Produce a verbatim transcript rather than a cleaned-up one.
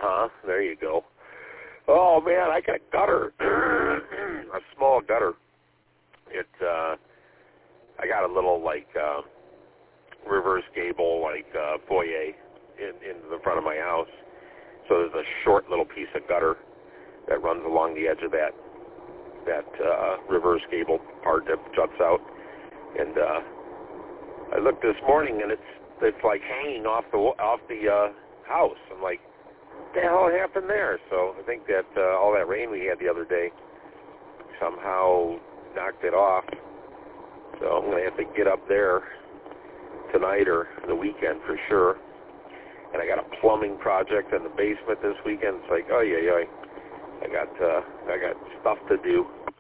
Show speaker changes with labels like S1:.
S1: Uh-huh. There you go. Oh, man, I got a gutter. A small gutter. It, uh, I got a little, like, uh, reverse gable, like, uh, foyer in, in the front of my house. So there's a short little piece of gutter that runs along the edge of that, that, uh, reverse gable part that juts out. And, uh, I looked this morning, and it's, it's like hanging off the, off the, uh, house. I'm like, what the hell happened there? So I think that uh, all that rain we had the other day somehow knocked it off. So I'm going to have to get up there tonight or the weekend for sure. And I got a plumbing project in the basement this weekend. It's like, oh yeah, yeah. I got uh, I got stuff to do.